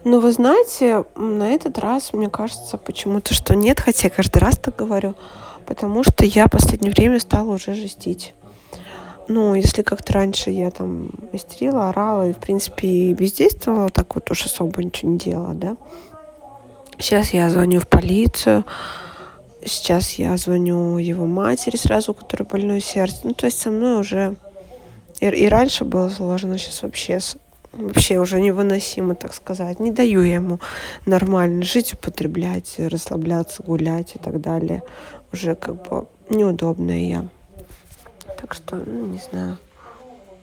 Ну, вы знаете, на этот раз, мне кажется, почему-то, что нет, хотя я каждый раз так говорю, потому что я в последнее время стала уже жестить. Ну, если как-то раньше я там истерила, орала и, в принципе, и бездействовала, так вот уж особо ничего не делала, да. Сейчас я звоню в полицию, сейчас я звоню его матери сразу, у которой больное сердце. Ну, то есть со мной уже и раньше было сложно, сейчас вообще уже невыносимо, так сказать. Не даю я ему нормально жить, употреблять, расслабляться, гулять и так далее. Уже как бы неудобная я. Так что, ну, не знаю.